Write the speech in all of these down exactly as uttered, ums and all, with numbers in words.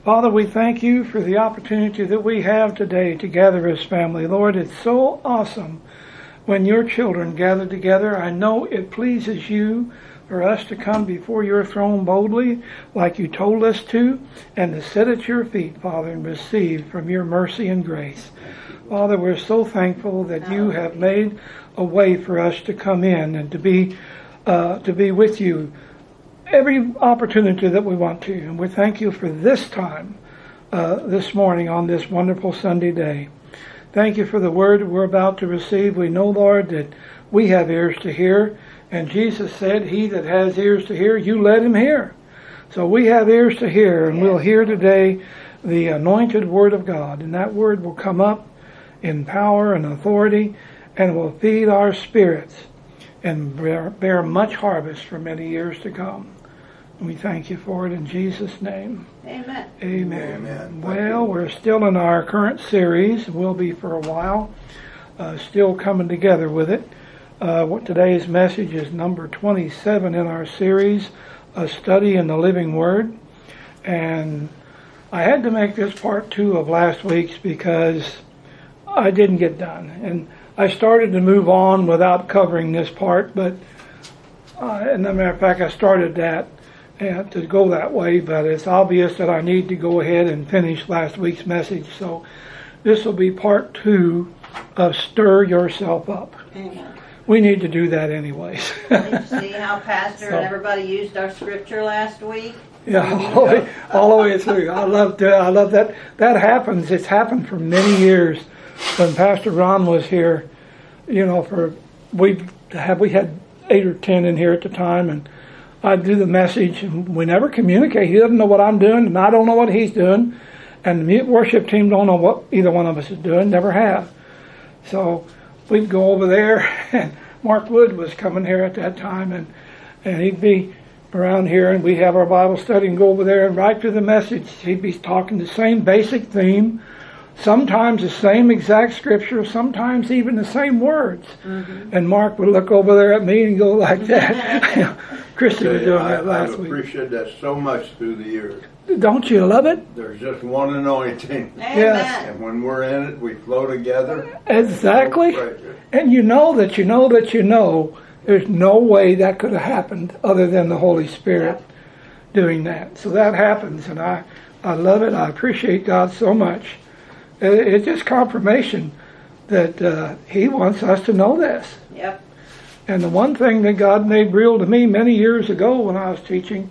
Father, we thank you for the opportunity that we have today to gather as family. Lord, it's so awesome when your children gather together. I know it pleases you for us to come before your throne boldly, like you told us to, and to sit at your feet, Father, and receive from your mercy and grace. Father, we're so thankful that you have made a way for us to come in and to be uh, to be with you every opportunity that we want to. And we thank you for this time, uh, this morning on this wonderful Sunday day. Thank you for the word we're about to receive. We know, Lord, that we have ears to hear. And Jesus said, he that has ears to hear, you let him hear. So we have ears to hear, and we'll hear today the anointed word of God. And that word will come up in power and authority, and will feed our spirits and bear, bear much harvest for many years to come. And we thank you for it in Jesus' name. Amen. Amen. Amen. Well, we're still in our current series. We'll be for a while. Uh, still coming together with it. Uh, what today's message is number twenty-seven in our series, A Study in the Living Word. And I had to make this part two of last week's because I didn't get done. And I started to move on without covering this part, but uh, as a matter of fact, I started that uh, to go that way, but it's obvious that I need to go ahead and finish last week's message. So this will be part two of Stir Yourself Up. Amen. We need to do that anyways. Did you see how Pastor So- and everybody used our scripture last week? Yeah, all the, way, all the way through. I love that. I love that. That happens. It's happened for many years. When Pastor Ron was here, you know, for we have we had eight or ten in here at the time, and I'd do the message, and we never communicate. He doesn't know what I'm doing, and I don't know what he's doing, and the worship team don't know what either one of us is doing. Never have. So we'd go over there, and Mark Wood was coming here at that time, and and he'd be around here, and we'd have our Bible study and go over there, and right through the message, he'd be talking the same basic theme, sometimes the same exact scripture, sometimes even the same words. Mm-hmm. And Mark would look over there at me and go like that. Christy was doing that last I've week. appreciated that so much through the years. Don't you love it? There's just one anointing. Yes. And when we're in it, we flow together. Exactly. Right. And you know that you know that you know there's no way that could have happened other than the Holy Spirit doing that. So that happens, and I, I love it. I appreciate God so much. It, it's just confirmation that uh, He wants us to know this. Yep. And the one thing that God made real to me many years ago when I was teaching,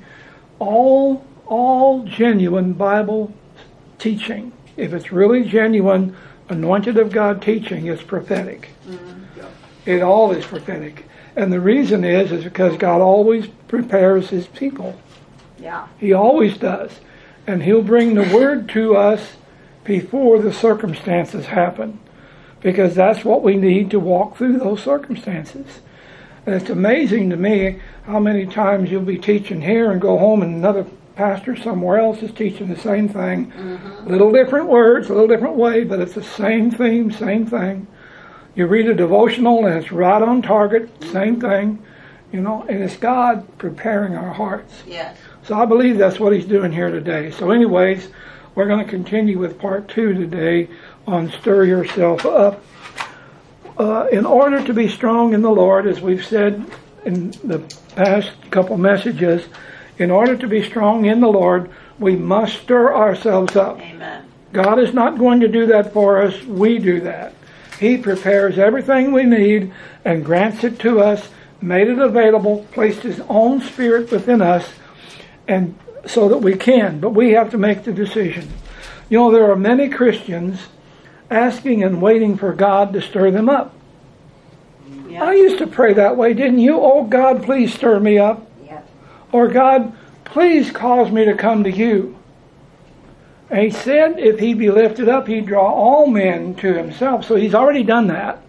all all genuine Bible teaching, if it's really genuine, anointed of God teaching, it's prophetic. Mm-hmm. It all is prophetic. And the reason is, is because God always prepares His people. Yeah. He always does. And He'll bring the Word to us before the circumstances happen. Because that's what we need to walk through those circumstances. And it's amazing to me how many times you'll be teaching here and go home and another pastor somewhere else is teaching the same thing. Mm-hmm. Little different words, a little different way, but it's the same theme, same thing. You read a devotional and it's right on target, same thing, you know, and it's God preparing our hearts. Yes. So I believe that's what He's doing here today. So anyways, we're going to continue with part two today on Stir Yourself Up. Uh, in order to be strong in the Lord, as we've said in the past couple messages, in order to be strong in the Lord, we must stir ourselves up. Amen. God is not going to do that for us. We do that. He prepares everything we need and grants it to us, made it available, placed His own Spirit within us, and so that we can. But we have to make the decision. You know, there are many Christians asking and waiting for God to stir them up. Yep. I used to pray that way, didn't you? Oh, God, please stir me up. Yep. Or, God, please cause me to come to you. And He said if He be lifted up, He'd draw all men to Himself. So He's already done that.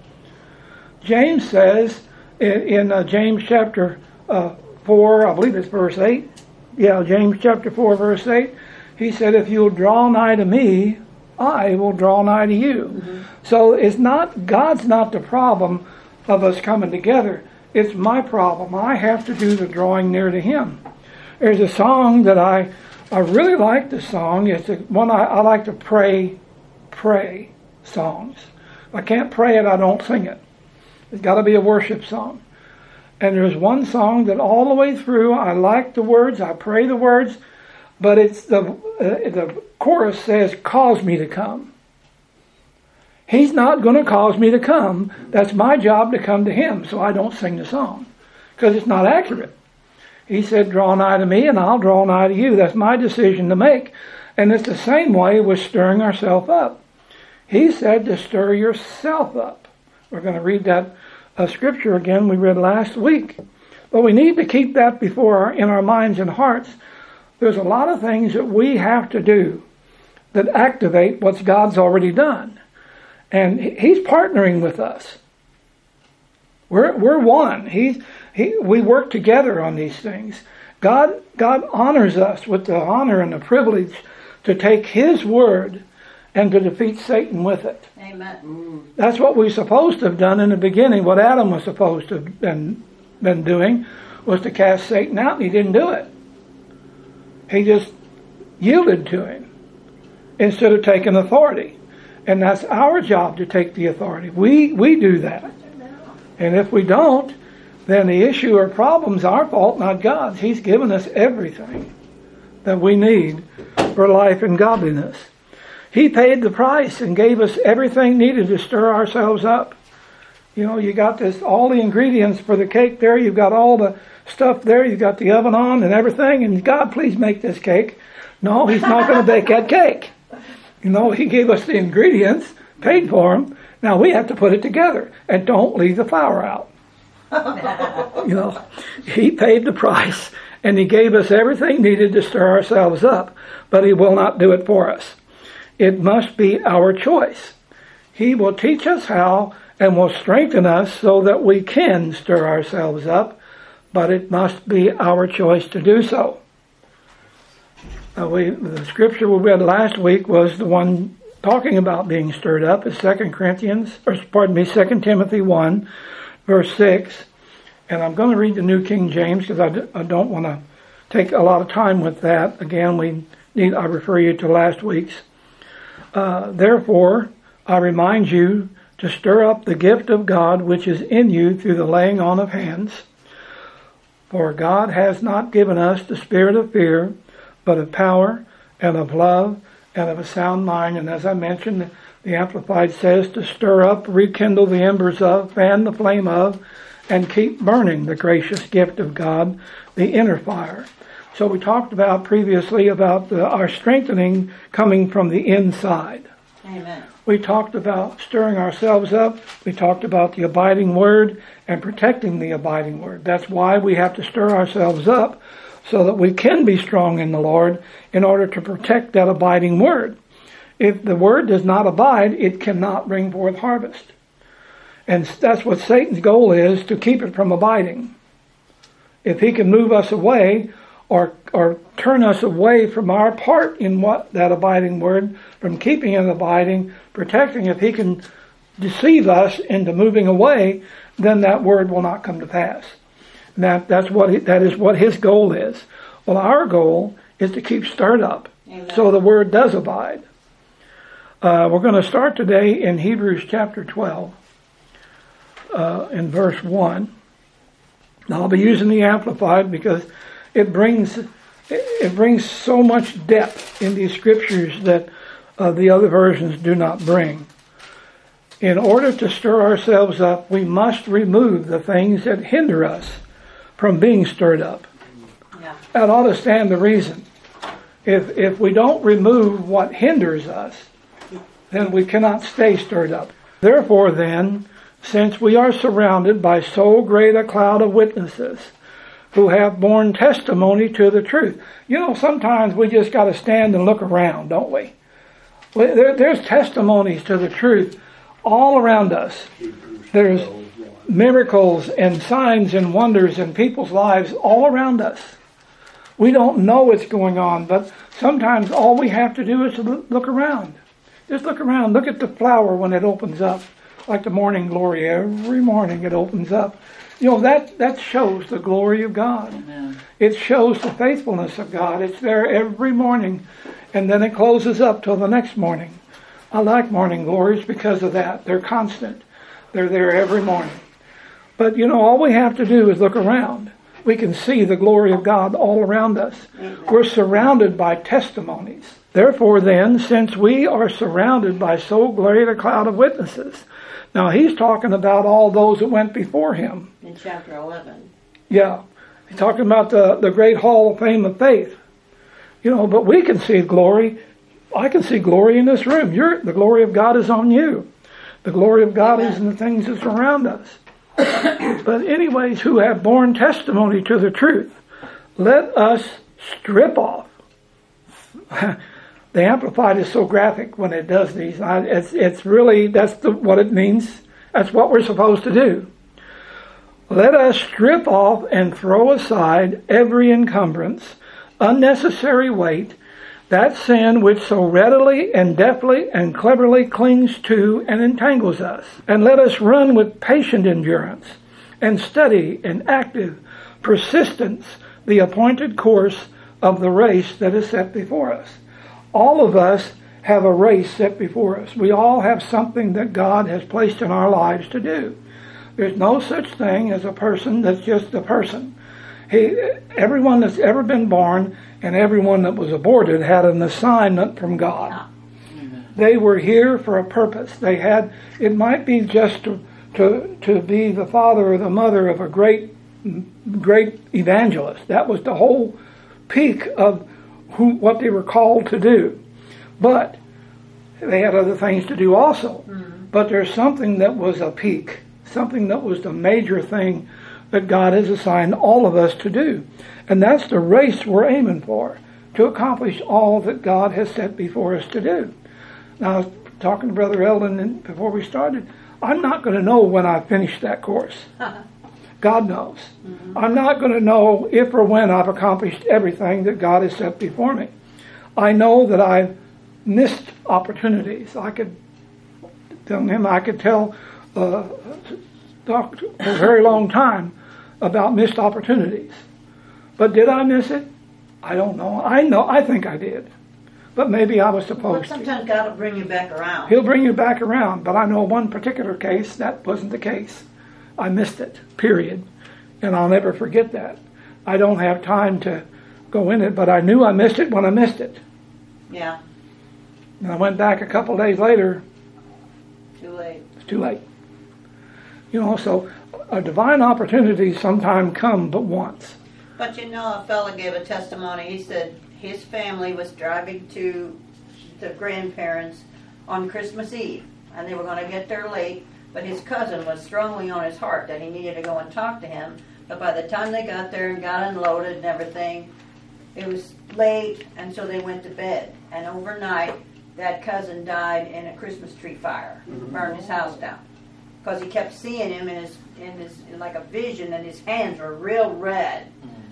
James says in, in uh, James chapter uh, four, I believe it's verse eight. Yeah, James chapter four, verse eight. He said, if you'll draw nigh to me, I will draw nigh to you. Mm-hmm. So it's not, God's not the problem of us coming together. It's my problem. I have to do the drawing near to Him. There's a song that I I really like the song. It's a, one I, I like to pray, pray songs. If I can't pray it, I don't sing it. It's got to be a worship song. And there's one song that all the way through, I like the words, I pray the words, but it's the uh, the chorus says, "Cause me to come." He's not going to cause me to come. That's my job to come to him, so I don't sing the song because it's not accurate. He said, "Draw nigh to me and I'll draw nigh to you." That's my decision to make. And it's the same way with stirring ourselves up. He said to stir yourself up. We're going to read that uh, scripture again we read last week. But we need to keep that before our, in our minds and hearts. There's a lot of things that we have to do that activate what God's already done. And he's partnering with us. We're we're one. He's he we work together on these things. God God honors us with the honor and the privilege to take his word and to defeat Satan with it. Amen. That's what we're supposed to have done in the beginning. What Adam was supposed to have been, been doing was to cast Satan out, and he didn't do it. He just yielded to him instead of taking authority. And that's our job to take the authority. We we do that. And if we don't, then the issue or problem's our fault, not God's. He's given us everything that we need for life and godliness. He paid the price and gave us everything needed to stir ourselves up. You know, you got this, all the ingredients for the cake there. You've got all the stuff there. You've got the oven on and everything. And God, please make this cake. No, he's not going to bake that cake. You know, he gave us the ingredients, paid for them. Now we have to put it together and don't leave the flour out. You know, he paid the price and he gave us everything needed to stir ourselves up, but he will not do it for us. It must be our choice. He will teach us how and will strengthen us so that we can stir ourselves up, but it must be our choice to do so. Uh, we, the scripture we read last week was the one talking about being stirred up. Is Second Corinthians, or pardon me, Second Timothy one, verse six. And I'm going to read the New King James because I, d- I don't want to take a lot of time with that. Again, we need. I refer you to last week's. Uh, Therefore, I remind you to stir up the gift of God which is in you through the laying on of hands. For God has not given us the spirit of fear, but of power and of love and of a sound mind. And as I mentioned, the Amplified says to stir up, rekindle the embers of, fan the flame of, and keep burning the gracious gift of God, the inner fire. So we talked about previously about the, our strengthening coming from the inside. Amen. We talked about stirring ourselves up. We talked about the abiding word and protecting the abiding word. That's why we have to stir ourselves up, so that we can be strong in the Lord in order to protect that abiding word. If the word does not abide, it cannot bring forth harvest. And that's what Satan's goal is, to keep it from abiding. If he can move us away or or turn us away from our part in what that abiding word, from keeping it abiding, protecting, if he can deceive us into moving away, then that word will not come to pass. That that's what he, that is what his goal is. Well, our goal is to keep stirred up. Amen. So the word does abide. Uh, we're going to start today in Hebrews chapter twelve, uh, in verse one. Now, I'll be using the Amplified because it brings it brings so much depth in these scriptures that uh, the other versions do not bring. In order to stir ourselves up, we must remove the things that hinder us from being stirred up. Yeah. That ought to stand the reason. If if we don't remove what hinders us, then we cannot stay stirred up. Therefore then, since we are surrounded by so great a cloud of witnesses who have borne testimony to the truth. You know, sometimes we just got to stand and look around, don't we? There, there's testimonies to the truth all around us. There's miracles and signs and wonders in people's lives all around us. We don't know what's going on, but sometimes all we have to do is to look around. Just look around. Look at the flower when it opens up. like the morning glory. Every morning it opens up. You know, that, that shows the glory of God. Amen. It shows the faithfulness of God. It's there every morning, and then it closes up till the next morning. I like morning glories because of that. They're constant. They're there every morning. But, you know, all we have to do is look around. We can see the glory of God all around us. We're surrounded by testimonies. Therefore, then, since we are surrounded by so great a cloud of witnesses, now he's talking about all those that went before him. In chapter eleven. Yeah. He's talking about the, the great hall of fame of faith. You know, but we can see glory. I can see glory in this room. You're, the glory of God is on you. The glory of God Amen. Is in the things that surround us. But anyways, who have borne testimony to the truth, let us strip off. The Amplified is so graphic when it does these. I, it's, it's really, that's the, what it means. That's what we're supposed to do. Let us strip off and throw aside every encumbrance, unnecessary weight, that sin which so readily and deftly and cleverly clings to and entangles us. And let us run with patient endurance and steady and active persistence the appointed course of the race that is set before us. All of us have a race set before us. We all have something that God has placed in our lives to do. There's no such thing as a person that's just a person. He, everyone that's ever been born and everyone that was aborted had an assignment from God. Amen. They were here for a purpose. They had, it might be just to, to, to be the father or the mother of a great, great evangelist. That was the whole peak of who, what they were called to do. But they had other things to do also. Mm-hmm. But there's something that was a peak, something that was the major thing that God has assigned all of us to do. And that's the race we're aiming for, to accomplish all that God has set before us to do. Now, I was talking to Brother Eldon before we started, I'm not going to know when I finish that course. God knows. Mm-hmm. I'm not going to know if or when I've accomplished everything that God has set before me. I know that I've missed opportunities. I could tell him, I could tell uh, talk for a very long time about missed opportunities. But did I miss it? I don't know. I know. I think I did. But maybe I was supposed well, sometimes to. God will bring you back around. He'll bring you back around. But I know one particular case, that wasn't the case. I missed it, period. And I'll never forget that. I don't have time to go in it, but I knew I missed it when I missed it. Yeah. And I went back a couple days later. Too late. It's too late. You know, so a divine opportunity sometime come but once. But you know, a fellow gave a testimony. He said his family was driving to the grandparents on Christmas Eve, and they were going to get there late, but his cousin was strongly on his heart that he needed to go and talk to him. But by the time they got there and got unloaded and everything, it was late, and so they went to bed. And overnight, that cousin died in a Christmas tree fire, burned his house down. Because he kept seeing him in his, in his, in like a vision, and his hands were real red.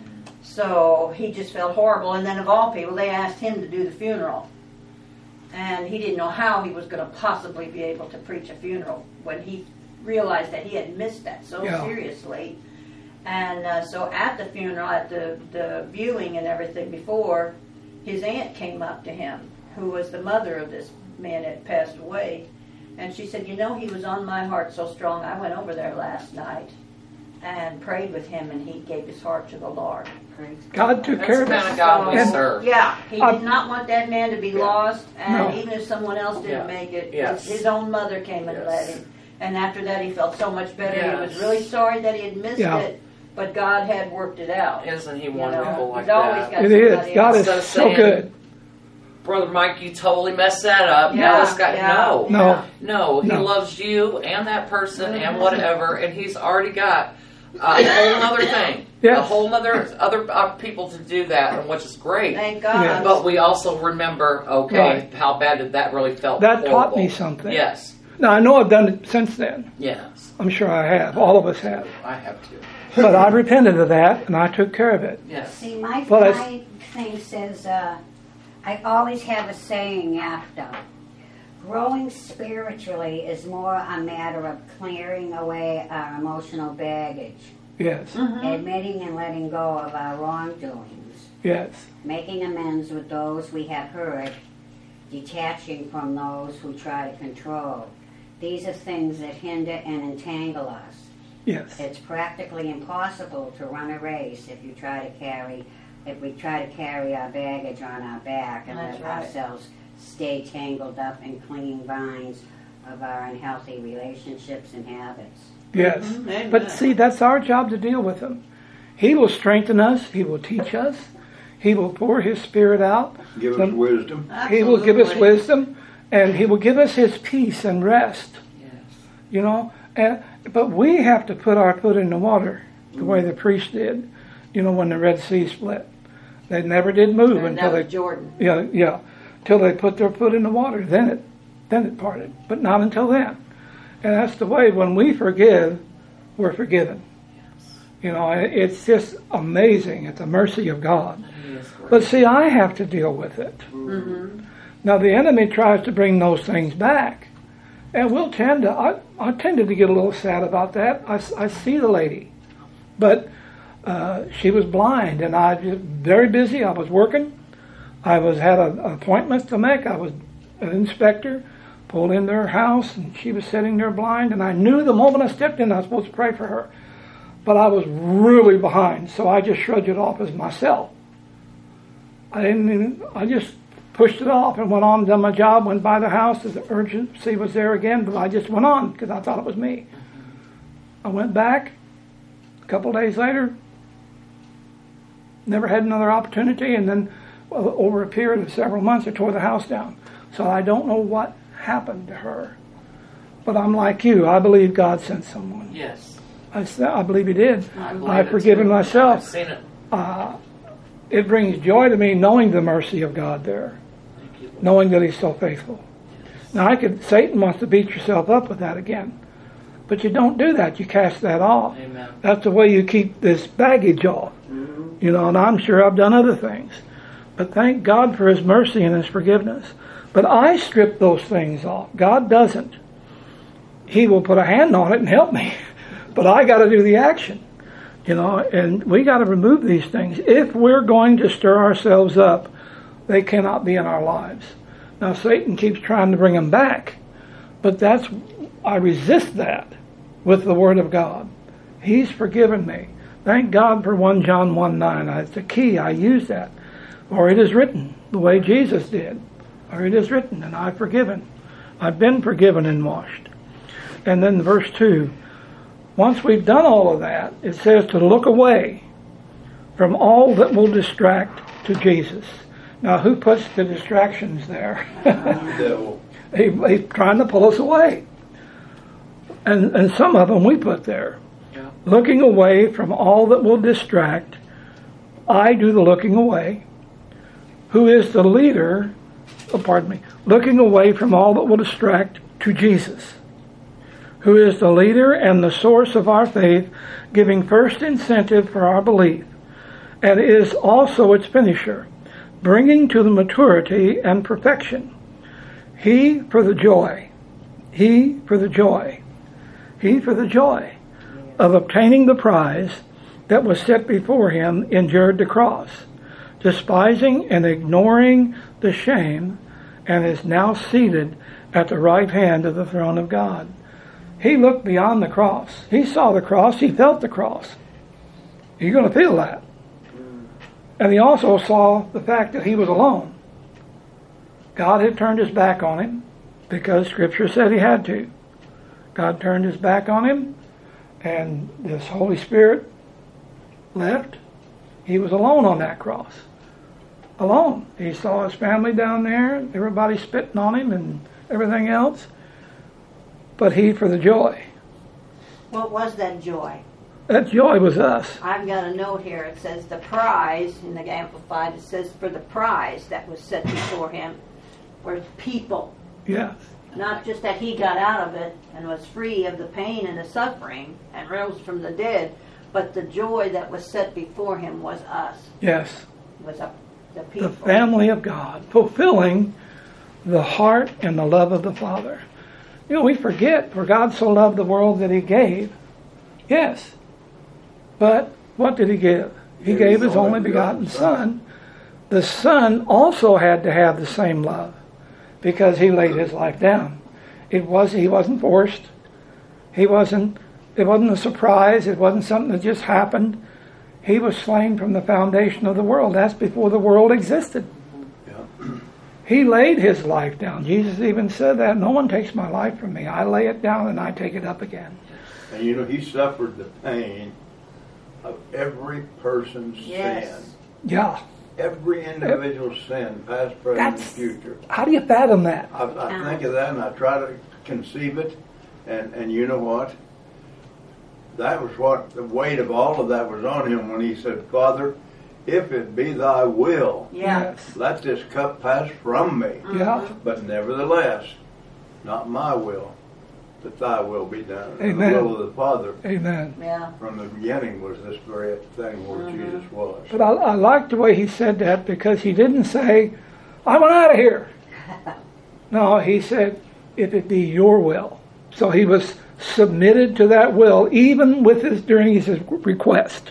So he just felt horrible. And then of all people, they asked him to do the funeral. And he didn't know how he was going to possibly be able to preach a funeral when he realized that he had missed that so yeah. seriously. And uh, so at the funeral, at the, the viewing and everything before, his aunt came up to him, who was the mother of this man that passed away. And she said, you know, he was on my heart so strong. I went over there last night and prayed with him, and he gave his heart to the Lord. God took care of That's the kind of God we and, serve. Yeah, he uh, did not want that man to be yeah. lost, and No. even if someone else didn't Yeah. make it, Yes. his own mother came and Yes. led him. And after that, he felt so much better. Yes. He was really sorry that he had missed Yeah. it, but God had worked it out. Isn't he You know, wonderful like he's always that? got It is. somebody God else. is So so saying- good. Brother Mike, you totally messed that up. Yeah, now this guy, yeah. no, No. no, he No. loves you and that person Mm-hmm. and whatever, and he's already got a whole other thing, Yes. a whole other other uh, people to do that, and which is great. Thank God. Yeah. But we also remember, okay, Right. how bad did that really felt? That horrible. taught me something. Yes, Now, I know I've done it since then. yes, I'm sure I have. All of us have. I have to. But I repented of that, and I took care of it. Yes, See, my, Well, my thing says, uh, I always have a saying after. Growing spiritually is more a matter of clearing away our emotional baggage, Yes. admitting and letting go of our wrongdoings, Yes. making amends with those we have hurt, detaching from those who try to control. These are things that hinder and entangle us. Yes. It's practically impossible to run a race if you try to carry, if we try to carry our baggage on our back and That's let right. ourselves stay tangled up in clinging vines of our unhealthy relationships and habits. Yes. Mhm. Amen. But see, that's our job to deal with him. He will strengthen us. He will teach us. He will pour his Spirit out. Give us Some- wisdom. He will give us Absolutely. wisdom, and he will give us his peace and rest. Yes. You know, and but we have to put our foot in the water the way the priest did. You know, when the Red Sea split, they never did move And until that they was Jordan. yeah yeah till they put their foot in the water. Then it then it parted, but not until then. And that's the way. When we forgive, we're forgiven. You know, it- it's just amazing. It's a mercy of God. Yes, great. But see, I have to deal with it. Mm-hmm. Now the enemy tries to bring those things back, and we'll tend to. I, I tended to get a little sad about that. I, I see the lady, but uh, she was blind, and I was very busy. I was working. I was had a, an appointment to make. I was an inspector. Pulled in their house, and she was sitting there blind. And I knew the moment I stepped in, I was supposed to pray for her, but I was really behind, so I just shrugged it off as myself. I didn't even. I just pushed it off and went on, done my job, went by the house. The urgency was there again, but I just went on because I thought it was me. I went back a couple of days later, never had another opportunity, and then well, over a period of several months, I tore the house down. So I don't know what happened to her. But I'm like you. I believe God sent someone. Yes. I, s- I believe He did. I believe I've it forgiven too. I've myself. seen it. Uh, it brings joy to me knowing the mercy of God there, Thank you. knowing that He's so faithful. Now, I could. Satan wants to beat yourself up with that again, but you don't do that. You cast that off. Amen. That's the way you keep this baggage off. You know, and I'm sure I've done other things, but thank God for His mercy and His forgiveness. But I strip those things off. God doesn't. He will put a hand on it and help me, but I got to do the action. You know, and we got to remove these things. If we're going to stir ourselves up, they cannot be in our lives. Now, Satan keeps trying to bring them back, but that's, I resist that with the Word of God. He's forgiven me. Thank God for First John one nine. It's the key. I use that. Or it is written, the way Jesus did. Or it is written, and I've forgiven. I've been forgiven and washed. And then verse two. Once we've done all of that, it says to look away from all that will distract to Jesus. Now, who puts the distractions there? The devil. he, he's trying to pull us away. And, and some of them we put there. Yeah. Looking away from all that will distract. I do the looking away. Who is the leader? Oh, pardon me. Looking away from all that will distract to Jesus, who is the leader and the source of our faith, giving first incentive for our belief, and is also its finisher, bringing to the maturity and perfection. He for the joy, he for the joy, he for the joy of obtaining the prize that was set before him endured the cross, despising and ignoring the shame, and is now seated at the right hand of the throne of God. He looked beyond the cross. He saw the cross. He felt the cross. You're going to feel that. And he also saw the fact that he was alone. God had turned his back on him because Scripture said he had to. God turned his back on him, and this Holy Spirit left. He was alone on that cross. Alone. He saw his family down there, everybody spitting on him and everything else. But he for the joy. What was that joy? That joy was us. I've got a note here. It says the prize, in the Amplified, it says for the prize that was set before him were people. Yes. Not just that he got out of it and was free of the pain and the suffering and rose from the dead, but the joy that was set before him was us, Yes. was a, the people. The family of God. Fulfilling the heart and the love of the Father. You know, we forget, for God so loved the world that he gave. Yes. But what did he give? He gave his only begotten Son. The Son also had to have the same love because he laid his life down. It was he wasn't forced. He wasn't it wasn't a surprise. It wasn't something that just happened. He was slain from the foundation of the world. That's before the world existed. Yeah. He laid his life down. Jesus even said that, no one takes my life from me. I lay it down and I take it up again. And you know, he suffered the pain of every person's Yes. sin. Yeah. Every individual sin, past, present, and That's, future. how do you fathom that? I, I think of that and I try to conceive it, and, and you know what? That was what the weight of all of that was on him when he said, Father, if it be thy will, Yeah. Yes. let this cup pass from me. Yeah. But nevertheless, not my will, but thy will be done. And Amen. the will of the Father Amen. Yeah. from the beginning was this very thing where Mhm. Jesus was. But I, I like the way he said that because he didn't say, I want out of here. No, he said, if it be your will. So he was submitted to that will, even with his during his request.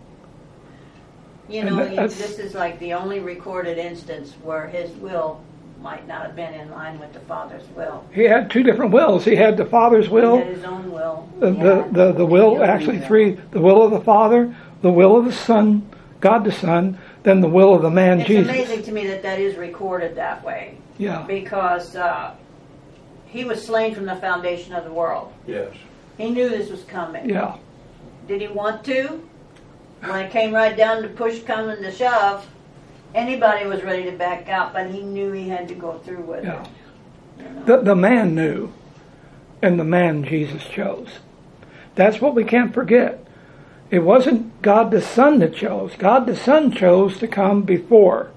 You And know, that- you- that's- this is like the only recorded instance where his will might not have been in line with the Father's will. He had two different wills. He had the Father's will, He had his own will. the, the, the, the will, actually three, the will of the Father, the will of the Son, God the Son, then the will of the man It's Jesus. amazing to me that that is recorded that way, Yeah, because uh, he was slain from the foundation of the world. Yes. He knew this was coming. yeah, Did he want to? When it came right down to push coming to shove, anybody was ready to back out, but he knew he had to go through with yeah. it. you know. The, the man knew, and the man Jesus chose. That's what we can't forget. It wasn't God the Son that chose. God the Son chose to come before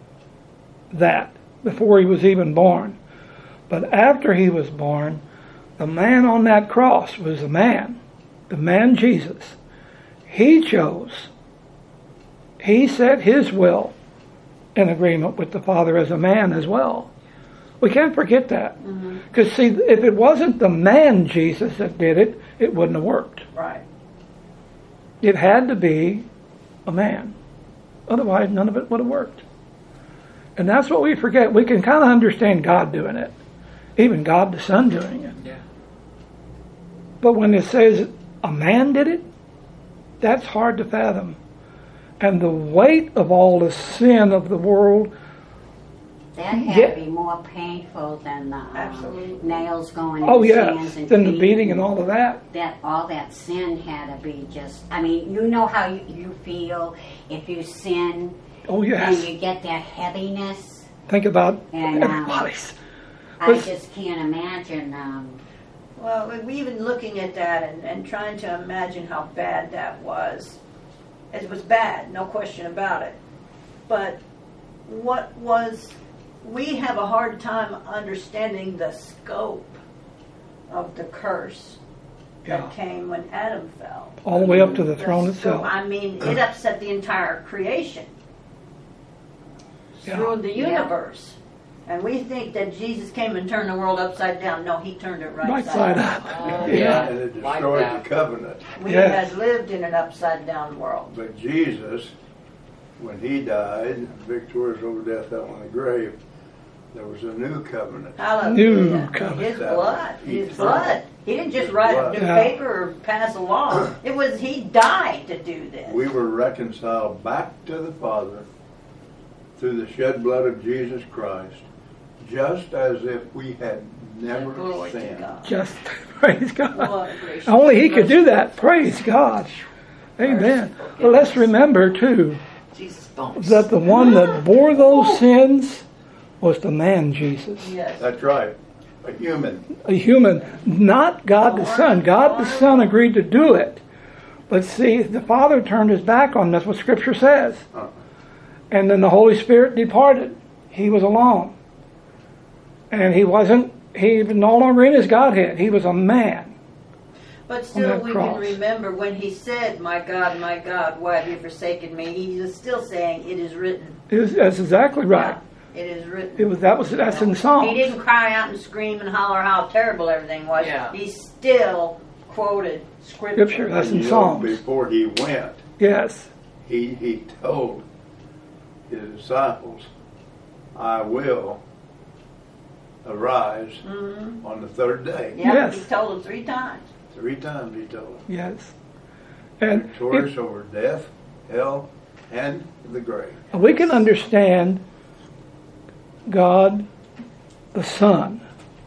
that, before he was even born. But after he was born, the man on that cross was the man, the man Jesus. He chose. He set his will in agreement with the Father as a man as well. We can't forget that. Because, see, if it wasn't the man Jesus that did it, it wouldn't have worked. Right. It had to be a man. Otherwise, none of it would have worked. And that's what we forget. We can kind of understand God doing it, even God the Son doing it. Yeah. But when it says a man did it, that's hard to fathom. And the weight of all the sin of the world, That had Yeah. to be more painful than the um, Absolutely. nails going oh in his hands yeah, and then the feet. beating and all of that. That all that sin had to be just. I mean, you know how you, you feel if you sin Oh and yes. you get that heaviness. Think about And, um, everybody's. I But- just can't imagine. Um, Well, we even looking at that and, and trying to imagine how bad that was. It was bad, no question about it. But what was, we have a hard time understanding the scope of the curse Yeah. that came when Adam fell. All the way up to the The throne scope- itself. I mean, it upset the entire creation. Yeah. Through the Yeah. universe. And we think that Jesus came and turned the world upside down. No, he turned it right, Right side side up. up. Oh, Yeah. yeah. And it Like destroyed that. the covenant. We Yes. had lived in an upside down world. But Jesus, when he died, victorious over death, hell, and the grave, there was a new covenant. Hallelujah. New covenant. His blood. His Eternal. blood. He didn't just write a new Yeah. paper or pass a law. It was he died to do this. We were reconciled back to the Father through the shed blood of Jesus Christ, just as if we had never Glory to sinned. God. Just praise God. Lord gracious. Only he could do that. Praise God. Amen. But let's remember, too, Jesus bones. that the one that bore those sins was the man Jesus. Yes. That's right, a human. A human, not God the Son. God the Son agreed to do it. But see, the Father turned his back on him. That's what Scripture says. Uh, And then the Holy Spirit departed. He was alone. And he wasn't, he was no longer in his Godhead. He was a man. But still, that we cross. can remember when he said, "My God, my God, why have you forsaken me?" He was still saying, "It is written." It was- That's exactly right. It is written. It was that was that's in Psalms. He didn't cry out and scream and holler how terrible everything was. Yeah. He still quoted scripture. Scripture. That's in You know, Psalms. before he went, Yes. he he told his disciples, "I will arise Mm-hmm. on the third day." Yeah, Yes. he told them three times. Three times he told them. Yes. And Victorious over death, hell, and the grave. it, we can understand God, the Son,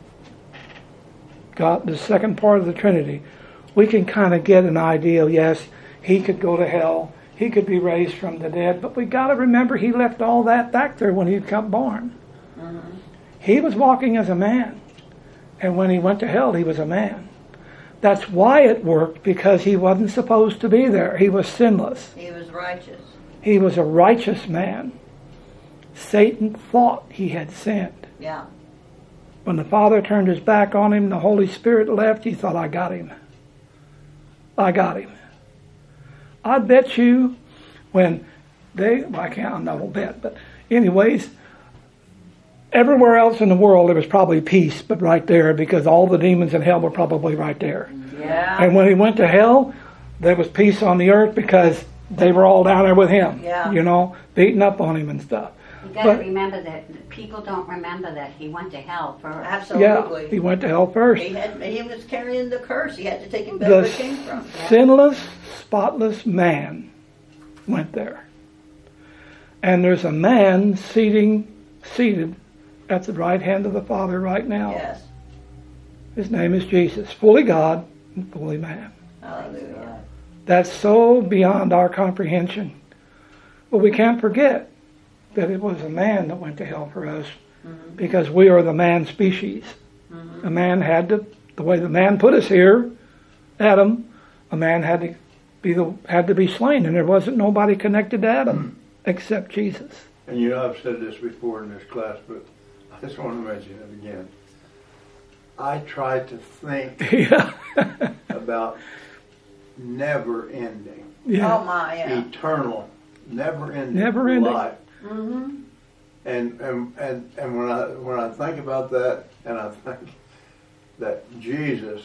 God, the second part of the Trinity. We can kind of get an idea. Yes, he could go to hell. He could be raised from the dead. But we got to remember he left all that back there when he got born. Mm-hmm. He was walking as a man. And when he went to hell, he was a man. That's why it worked, because he wasn't supposed to be there. He was sinless. He was righteous. He was a righteous man. Satan thought he had sinned. Yeah. When the Father turned his back on him, the Holy Spirit left, he thought, I got him. I got him. I bet you when they, well, I can't, I'm not gonna bet, but anyways, everywhere else in the world there was probably peace, but right there, because all the demons in hell were probably right there. Yeah. And when he went to hell, there was peace on the earth because they were all down there with him, Yeah. you know, beating up on him and stuff. You got to But- remember that people don't remember that he went to hell first. Absolutely. Yeah, he went to hell first. He had. He was carrying the curse. He had to take him back where The it came from. Yeah. sinless, spotless man went there. And there's a man seating, seated at the right hand of the Father right now. Yes. His name is Jesus, fully God and fully man. Hallelujah. That's so beyond our comprehension. But we can't forget that it was a man that went to hell for us, Mm-hmm. because we are the man species. Mm-hmm. A man had to, the way the man put us here, Adam, a man had to be the had to be slain, and there wasn't nobody connected to Adam except Jesus. And you know, I've said this before in this class, but I just want to mention it again. I try to think yeah. about never ending, yeah. Oh my. Yeah. eternal, never ending Never ending. life. Mm-hmm. And, and and and when I when I think about that, and I think that Jesus,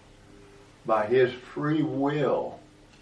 by his free will,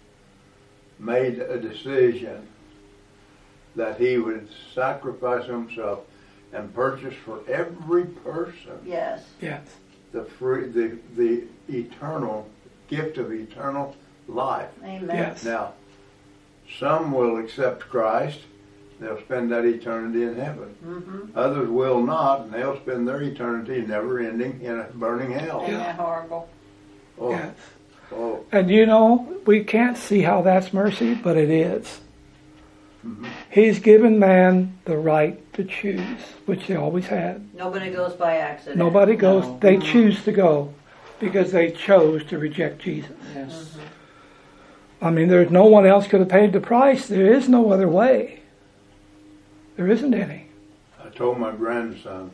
made a decision that he would sacrifice himself and purchase for every person Yes. Yes. the free the the eternal gift of eternal life. Amen. Yes. Now, some will accept Christ. They'll spend that eternity in heaven. Mm-hmm. Others will not, and they'll spend their eternity never ending in a burning hell. Ain't that horrible? Oh, Yes. oh, And you know, we can't see how that's mercy, but it is. Mhm. He's given man the right to choose, which they always had. Nobody goes by accident. Nobody goes, No. they choose to go because they chose to reject Jesus. Yes. I mean, there's no one else could have paid the price. There is no other way. There isn't any. I told my grandson,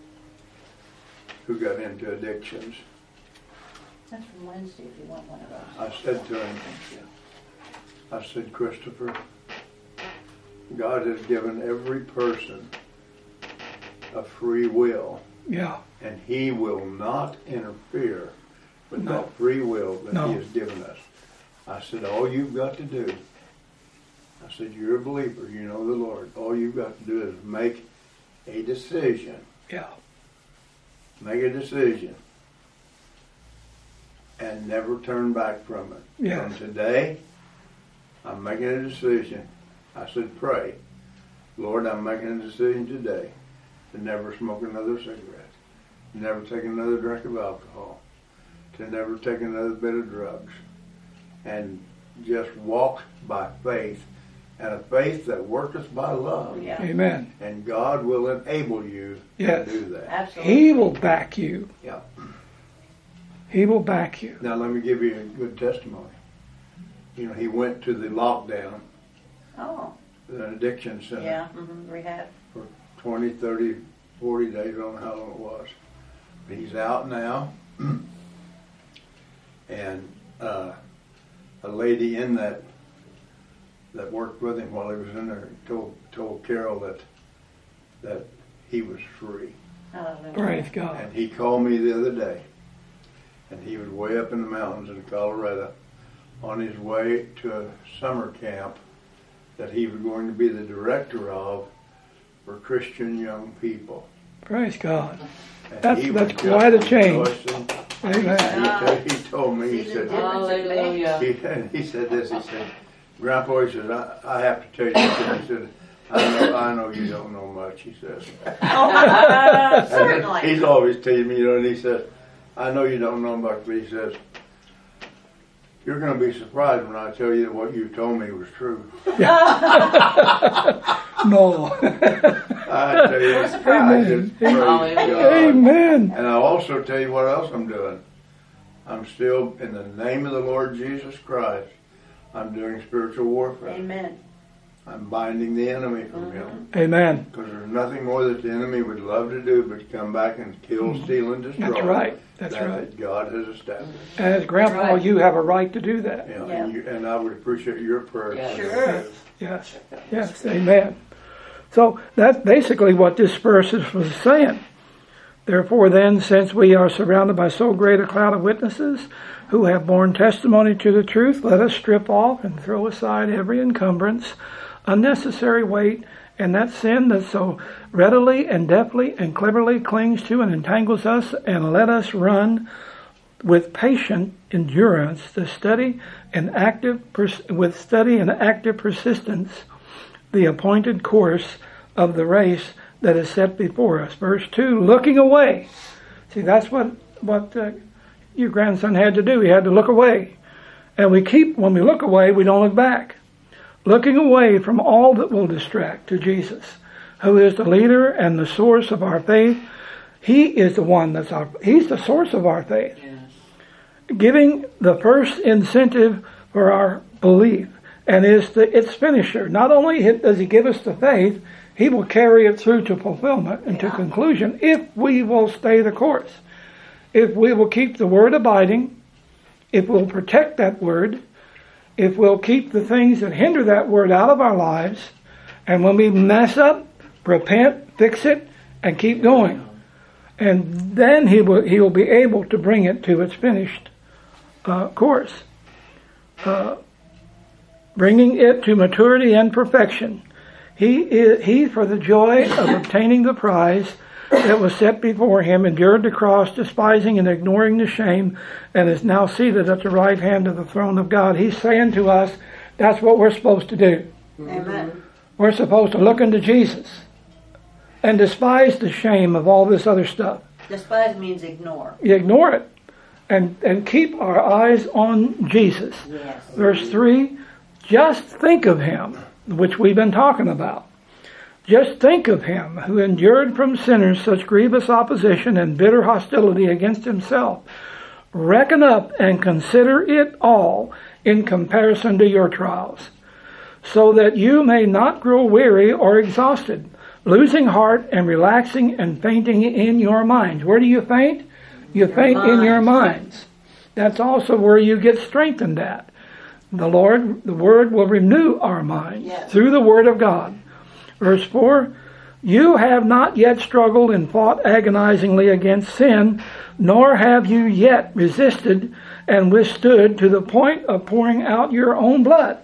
who got into addictions, That's from Wednesday if you want one of those. I said to him, I said, Christopher, God has given every person a free will, Yeah. and he will not interfere with No. that free will that No. he has given us. I said, all you've got to do, I said, you're a believer, you know the Lord. All you've got to do is make a decision. Yeah. Make a decision. And never turn back from it. Yes. From today, I'm making a decision. I said, pray. Lord, I'm making a decision today to never smoke another cigarette, to never take another drink of alcohol, to never take another bit of drugs, and just walk by faith, and a faith that worketh by love. Yeah. Amen. And God will enable you Yes. to do that. Absolutely. He will back you. Yeah. He will back you. Now let me give you a good testimony. You know, he went to the lockdown, Oh. an addiction center, Yeah. Mm-hmm. Rehab. for twenty, thirty, forty days, I don't know how long it was. But he's out now. And uh, a lady in that that worked with him while he was in there told told Carol that that he was free. Hallelujah. Praise God. And he called me the other day, and he was way up in the mountains in Colorado on his way to a summer camp that he was going to be the director of for Christian young people. Praise God. And That's- he that's was quite a just change. rejoicing. Amen. He, told, he told me, he See the said, difference it makes? Hallelujah. he, he said this, he said, Grandpa, he said, I, I have to tell you something. He said, I know, I know you don't know much, he says. Uh, And certainly. he's always teasing me, you know, and he says, I know you don't know much, but he says, you're going to be surprised when I tell you that what you told me was true. No. I tell you, We're surprised. I just praise Hallelujah. God. Amen. And I'll also tell you what else I'm doing. I'm still, in the name of the Lord Jesus Christ, I'm doing spiritual warfare. Amen. I'm binding the enemy from him. Amen. Because there's nothing more that the enemy would love to do but come back and kill, steal, and destroy. That's right. That's that right. God has established. And as Grandpa, Right. you have a right to do that. You know, Yeah. and, you, and I would appreciate your prayers. Yes. Sure. Yes. Yes. Amen. So that's basically what this verse was saying. Therefore then, since we are surrounded by so great a cloud of witnesses who have borne testimony to the truth, let us strip off and throw aside every encumbrance, unnecessary weight, and that sin that so readily and deftly and cleverly clings to and entangles us, and let us run with patient endurance the study and active pers- with study and active persistence the appointed course of the race that is set before us. Verse two, looking away. See, that's what what uh, your grandson had to do. He had to look away. And we keep, when we look away, we don't look back. Looking away from all that will distract to Jesus, who is the leader and the source of our faith. He is the one that's our, he's the source of our faith. Yes. Giving the first incentive for our belief, and is the, its finisher. Not only does he give us the faith, he will carry it through to fulfillment and to conclusion if we will stay the course. If we will keep the word abiding, if we'll protect that word, if we'll keep the things that hinder that word out of our lives, and when we mess up, repent, fix it, and keep going. And then he will, he will be able to bring it to its finished uh, course. Uh, bringing it to maturity and perfection. He, is, he, for the joy of obtaining the prize that was set before him, endured the cross, despising and ignoring the shame, and is now seated at the right hand of the throne of God. He's saying to us, that's what we're supposed to do. Amen. We're supposed to look into Jesus and despise the shame of all this other stuff. Despise means ignore. You ignore it and, and keep our eyes on Jesus. Yes. Verse three, just think of him, which we've been talking about. Just think of him who endured from sinners such grievous opposition and bitter hostility against himself. Reckon up and consider it all in comparison to your trials, so that you may not grow weary or exhausted, losing heart and relaxing and fainting in your minds. Where do you faint? You faint in your minds. That's also where you get strengthened at. The Lord, the Word will renew our minds Yes. through the Word of God. Verse four, you have not yet struggled and fought agonizingly against sin, nor have you yet resisted and withstood to the point of pouring out your own blood.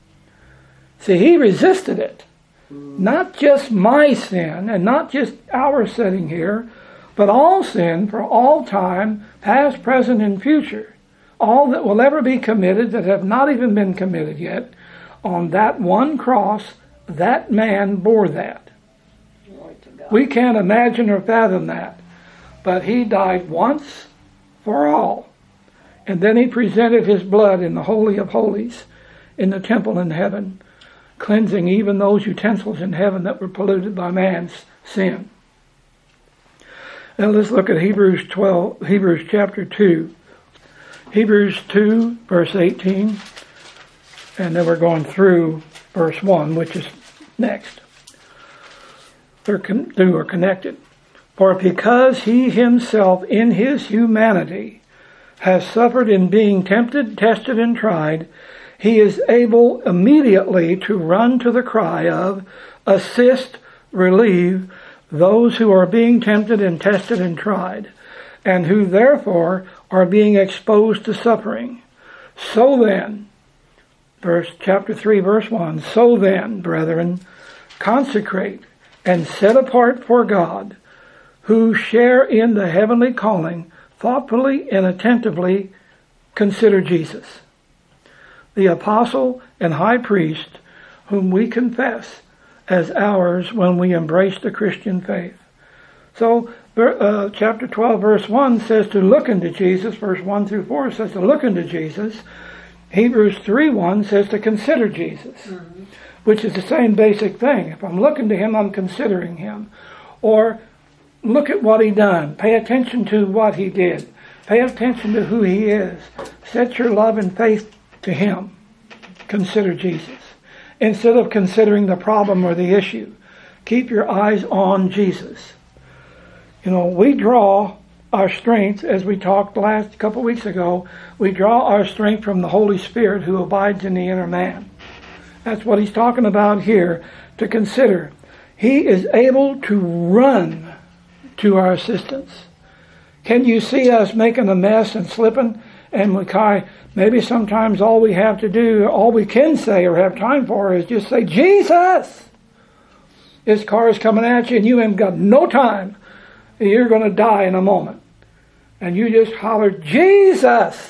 See, he resisted it. Not just my sin and not just our sitting here, but all sin for all time, past, present, and future. All that will ever be committed that have not even been committed yet, on that one cross, that man bore that. Glory to God. We can't imagine or fathom that. But he died once for all. And then he presented his blood in the Holy of Holies, in the temple in heaven, cleansing even those utensils in heaven that were polluted by man's sin. Now let's look at Hebrews twelve, Hebrews chapter two. Hebrews two, verse eighteen. And then we're going through verse one, which is next. They're con- two are connected. For because he himself in his humanity has suffered in being tempted, tested, and tried, he is able immediately to run to the cry of, assist, relieve those who are being tempted and tested and tried, and who therefore are being exposed to suffering. So then, verse chapter three, verse one, so then, brethren, consecrate and set apart for God, who share in the heavenly calling, thoughtfully and attentively consider Jesus, the apostle and high priest, whom we confess as ours when we embrace the Christian faith. So, uh, chapter twelve, verse one says to look into Jesus. Verse one through four says to look into Jesus. Hebrews three one says to consider Jesus, mm-hmm. which is the same basic thing. If I'm looking to him, I'm considering him. Or look at what he done. Pay attention to what he did. Pay attention to who he is. Set your love and faith to him. Consider Jesus. Instead of considering the problem or the issue, keep your eyes on Jesus. You know, we draw our strength, as we talked last couple weeks ago, we draw our strength from the Holy Spirit who abides in the inner man. That's what he's talking about here, to consider. He is able to run to our assistance. Can you see us making a mess and slipping? And we kind maybe sometimes all we have to do, all we can say or have time for is just say, Jesus! This car is coming at you and you ain't got no time. You're going to die in a moment. And you just holler, Jesus!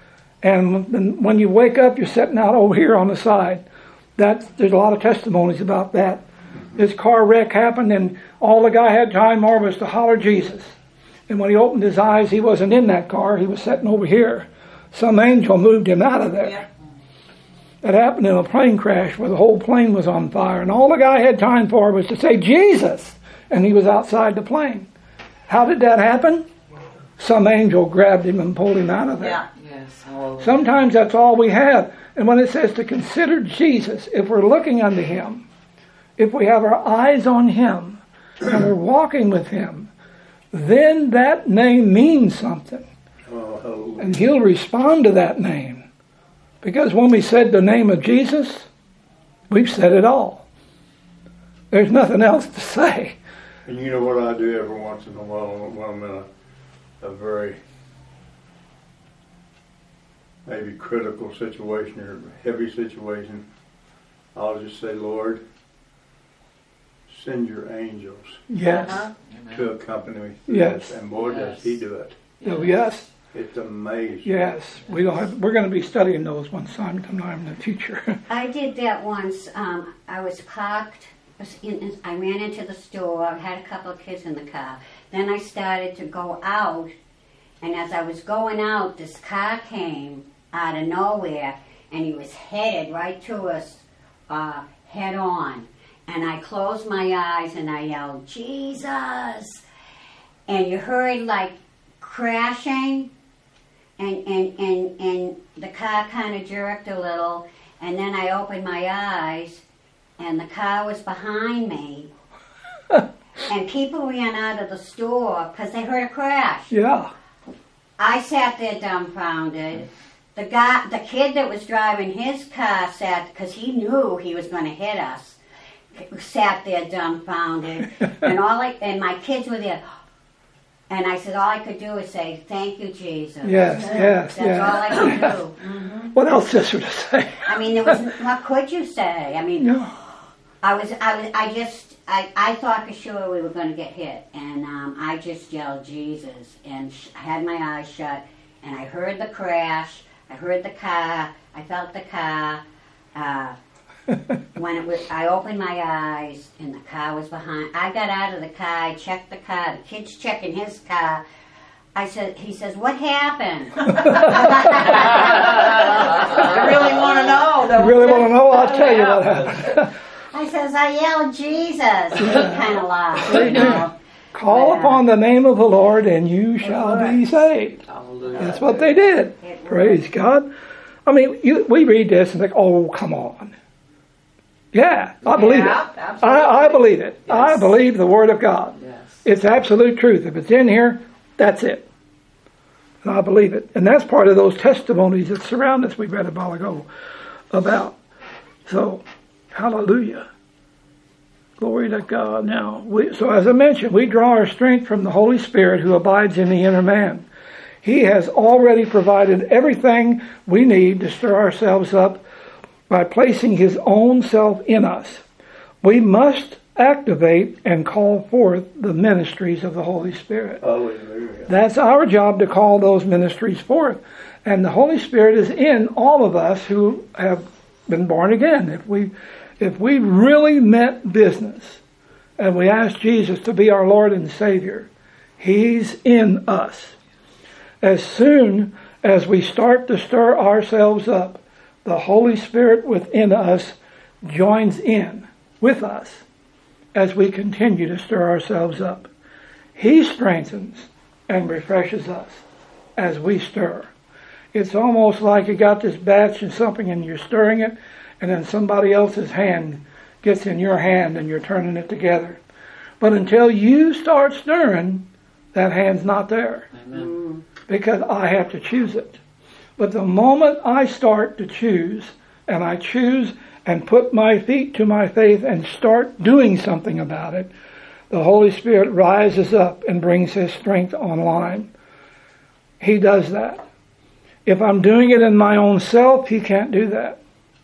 And when you wake up, you're sitting out over here on the side. That, there's a lot of testimonies about that. This car wreck happened and all the guy had time for was to holler, Jesus. And when he opened his eyes, he wasn't in that car. He was sitting over here. Some angel moved him out of there. Yeah. That happened in a plane crash where the whole plane was on fire. And all the guy had time for was to say, Jesus! And he was outside the plane. How did that happen? Some angel grabbed him and pulled him out of there. Yeah. Yes. Oh. Sometimes that's all we have. And when it says to consider Jesus, if we're looking unto him, if we have our eyes on him, and we're walking with him, then that name means something. Oh. And he'll respond to that name. Because when we said the name of Jesus, we've said it all. There's nothing else to say. And you know what I do every once in a while when I'm in a, a very maybe critical situation or heavy situation, I'll just say, Lord, send your angels Yes. Uh-huh. to accompany me. Yes. And boy, Yes. does he do it. Oh, yes. It's amazing. Yes. We don't have, we're going to be studying those one time in the future. I did that once. Um, I was parked. In, in, I ran into the store. Had a couple of kids in the car. Then I started to go out. And as I was going out, this car came out of nowhere. And he was headed right to us uh, head on. And I closed my eyes and I yelled, Jesus! And you heard like crashing. And, and, and, and the car kind of jerked a little. And then I opened my eyes. And the car was behind me. And people ran out of the store because they heard a crash. Yeah. I sat there dumbfounded. The guy, the kid that was driving his car sat, because he knew he was going to hit us, sat there dumbfounded. and all I, and my kids were there. And I said, all I could do was say, thank you, Jesus. Yes, yes, That's yes. all I could do. Mm-hmm. What else is there to say? I mean, there was, what could you say? I mean, Yeah. I was, I was, I just, I, I thought for sure we were going to get hit, and um, I just yelled Jesus, and sh- I had my eyes shut, and I heard the crash, I heard the car, I felt the car. Uh, when it was, I opened my eyes, and the car was behind. I got out of the car, I checked the car, the kid's checking his car. I said, he says, what happened? I really want to know. You really want to know? I'll tell you what happened. I says, I yelled Jesus. And he kind of laughed, you know. Call But, uh, upon the name of the Lord and you shall be saved. Hallelujah. That's what they did. It Praise worked. God. I mean, you, we read this and think, oh, come on. Yeah, I believe Yeah, it. absolutely. I, I believe it. I Yes. believe the Word of God. Yes. It's absolute truth. If it's in here, that's it. And I believe it. And that's part of those testimonies that surround us we read a while ago about. So, hallelujah. Glory to God. Now, we, so as I mentioned, we draw our strength from the Holy Spirit who abides in the inner man. He has already provided everything we need to stir ourselves up by placing His own self in us. We must activate and call forth the ministries of the Holy Spirit. Hallelujah. That's our job, to call those ministries forth. And the Holy Spirit is in all of us who have been born again. If we, if we really meant business and we asked Jesus to be our Lord and Savior, He's in us. As soon as we start to stir ourselves up, the Holy Spirit within us joins in with us as we continue to stir ourselves up. He strengthens and refreshes us as we stir. It's almost like you got this batch and something and you're stirring it, and then somebody else's hand gets in your hand and you're turning it together. But until you start stirring, that hand's not there. Amen. Because I have to choose it. But the moment I start to choose, and I choose and put my feet to my faith and start doing something about it, the Holy Spirit rises up and brings His strength online. He does that. If I'm doing it in my own self, He can't do that.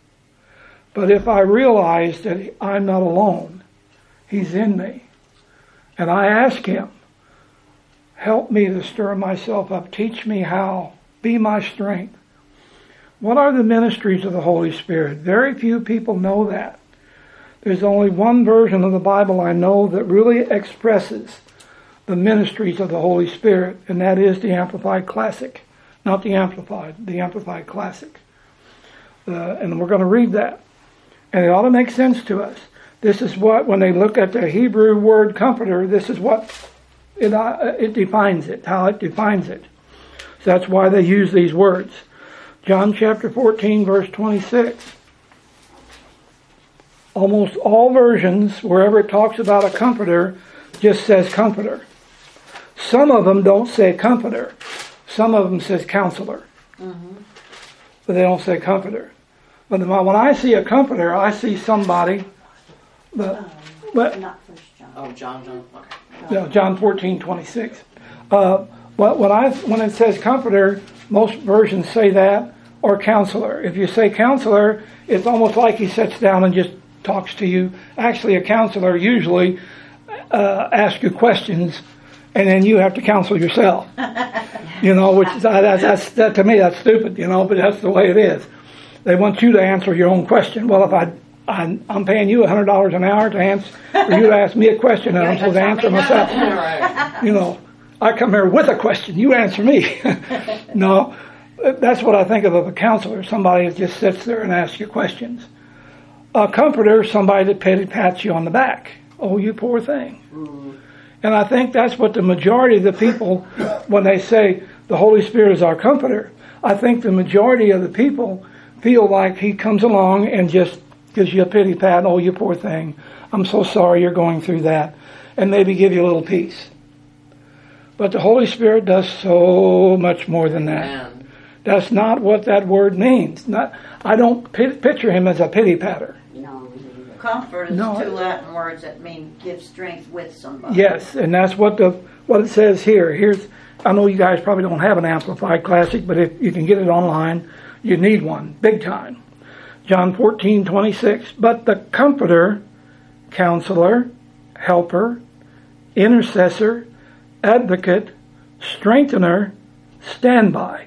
But if I realize that I'm not alone, He's in me, and I ask Him, help me to stir myself up, teach me how, be my strength. What are the ministries of the Holy Spirit? Very few people know that. There's only one version of the Bible I know that really expresses the ministries of the Holy Spirit, and that is the Amplified Classic. Not the Amplified, the Amplified Classic. Uh, and we're going to read that. And it ought to make sense to us. This is what, when they look at the Hebrew word comforter, this is what it, uh, it defines it, how it defines it. So that's why they use these words. John chapter fourteen, verse twenty-six. Almost all versions, wherever it talks about a comforter, just says comforter. Some of them don't say comforter. Some of them says counselor. Mm-hmm. But they don't say comforter. But when I see a comforter, I see somebody. But, Um, but not First John. Oh, John, John. Okay. you know, John fourteen, twenty-six. Uh, but when I when it says comforter, most versions say that, or counselor. If you say counselor, it's almost like he sits down and just talks to you. Actually, a counselor usually uh, asks you questions, and then you have to counsel yourself. You know, which is, uh, that's, that's that to me that's stupid. You know, but that's the way it is. They want you to answer your own question. Well, if I I'm, I'm paying you a hundred dollars an hour to answer for you to ask me a question, and I'm supposed to answer myself. Right. You know, I come here with a question. You answer me. No, that's what I think of of a counselor. Somebody that just sits there and asks you questions. A comforter is somebody that pity pats you on the back. Oh, you poor thing. Mm. And I think that's what the majority of the people, when they say the Holy Spirit is our comforter, I think the majority of the people feel like He comes along and just gives you a pity pat. Oh, you poor thing. I'm so sorry you're going through that. And maybe give you a little peace. But the Holy Spirit does so much more than that. Amen. That's not what that word means. Not, I don't p- picture Him as a pity patter. No. Comfort is No. two Latin words that mean give strength with somebody. Yes, and that's what the what it says here. Here's, I know you guys probably don't have an Amplified Classic, but if you can get it online, you need one, big time. John fourteen, twenty-six. But the Comforter, Counselor, Helper, Intercessor, Advocate, Strengthener, Standby.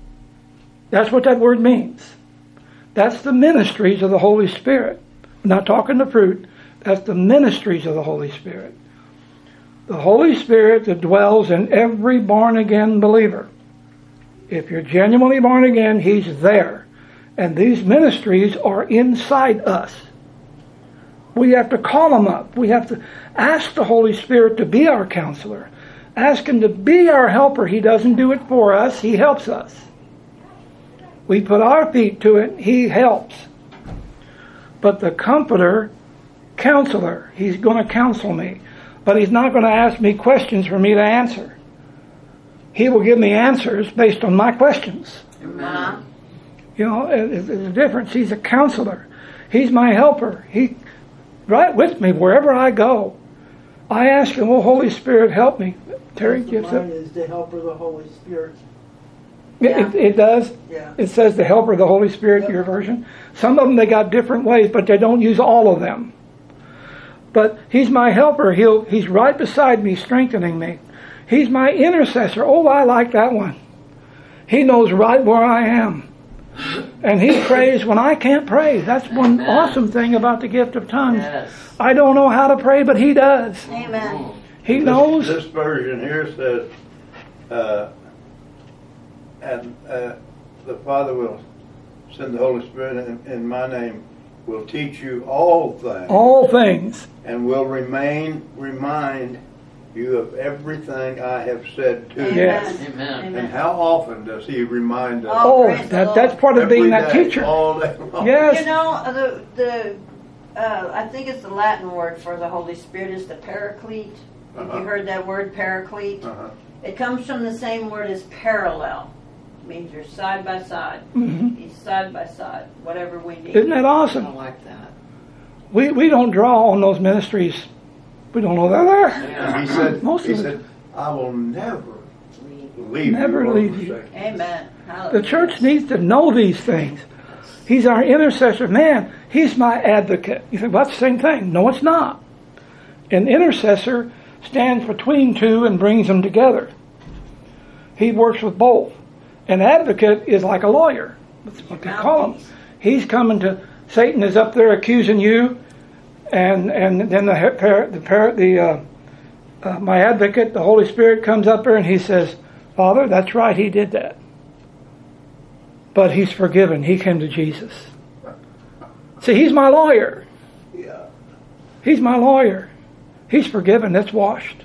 That's what that word means. That's the ministries of the Holy Spirit. I'm not talking the fruit. That's the ministries of the Holy Spirit. The Holy Spirit that dwells in every born-again believer. If you're genuinely born again, He's there. And these ministries are inside us. We have to call them up. We have to ask the Holy Spirit to be our counselor. Ask Him to be our helper. He doesn't do it for us. He helps us. We put our feet to it. He helps. But the Comforter, Counselor, He's going to counsel me. But He's not going to ask me questions for me to answer. He will give me answers based on my questions. Uh-huh. You know, there's a difference. He's a counselor. He's my helper. He right with me wherever I go. I ask him, oh, Holy Spirit, help me. Terry gives Mine it. is the helper of the Holy Spirit. It, it, it does. Yeah. It says the helper of the Holy Spirit, your version. Some of them, they got different ways, but they don't use all of them. But he's my helper. He'll, he's right beside me, strengthening me. He's my intercessor. Oh, I like that one. He knows right where I am. And he prays when I can't pray. That's one Amen. awesome thing about the gift of tongues. Yes. I don't know how to pray, but he does. Amen. He This- knows. This version here says, uh, and uh, the Father will send the Holy Spirit in, in my name, will teach you all things, All things. and will remain remind you of everything I have said to you. Yes. Amen. And how often does He remind us? Oh, Oh, praise the that, Lord. that's part of Every being that day, teacher. all day long. Yes. You know, the the uh, I think it's the Latin word for the Holy Spirit is the Paraclete. Have Uh-huh. you heard that word, Paraclete? Uh-huh. It comes from the same word as parallel. It means you're side by side. Mhm. He's side by side, whatever we need. Isn't that I awesome? like that. We we don't draw on those ministries. We don't know they're there. Yeah. He said, Most he of it. said, I will never leave Never you. or leave you. forsake you." Amen. The Hallelujah. church needs to know these things. He's our intercessor. Man, he's my advocate. You think, well, that's the same thing. No, it's not. An intercessor stands between two and brings them together. He works with both. An advocate is like a lawyer. That's what they call him. He's coming to, Satan is up there accusing you, and and then the par- the par- the uh, uh, my advocate, the Holy Spirit, comes up there and he says, Father, that's right, he did that. But he's forgiven. He came to Jesus. See, he's my lawyer. Yeah. He's my lawyer. He's forgiven. It's washed.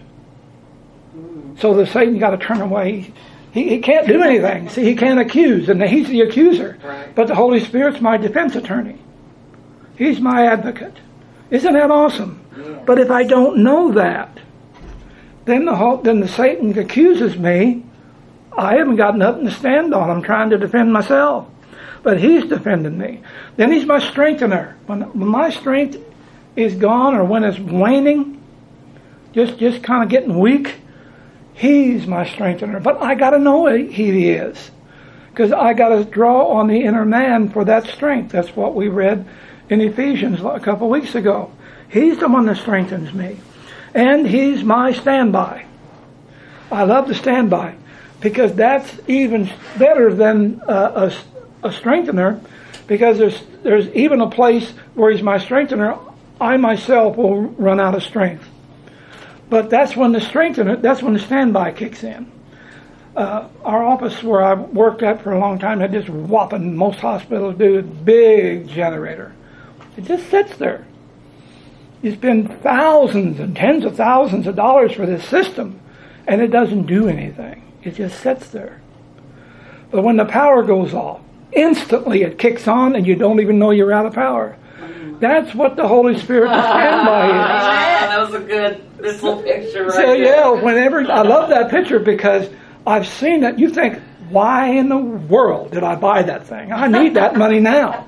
So the Satan got to turn away. He, he can't do anything. See, he can't accuse, and he's the accuser. Right. But the Holy Spirit's my defense attorney. He's my advocate. Isn't that awesome? But if I don't know that, then the whole, then the Satan accuses me. I haven't got nothing to stand on. I'm trying to defend myself. But he's defending me. Then he's my strengthener. When, when my strength is gone or when it's waning, just, just kind of getting weak, he's my strengthener. But I got to know he he is. Because I got to draw on the inner man for that strength. That's what we read in Ephesians a couple weeks ago. He's the one that strengthens me. And he's my standby. I love the standby. Because that's even better than uh, a, a strengthener. Because there's there's even a place where he's my strengthener, I myself will run out of strength. But that's when the strengthener, that's when the standby kicks in. Uh, our office where I worked at for a long time had this whopping, most hospitals do, big generator. It just sits there. You spend thousands and tens of thousands of dollars for this system, and it doesn't do anything. It just sits there. But when the power goes off, instantly it kicks on, and you don't even know you're out of power. That's what the Holy Spirit the standby is. Ah, that was a good visual picture right So there. yeah, whenever I love that picture because I've seen it. You think, why in the world did I buy that thing? I need that money now.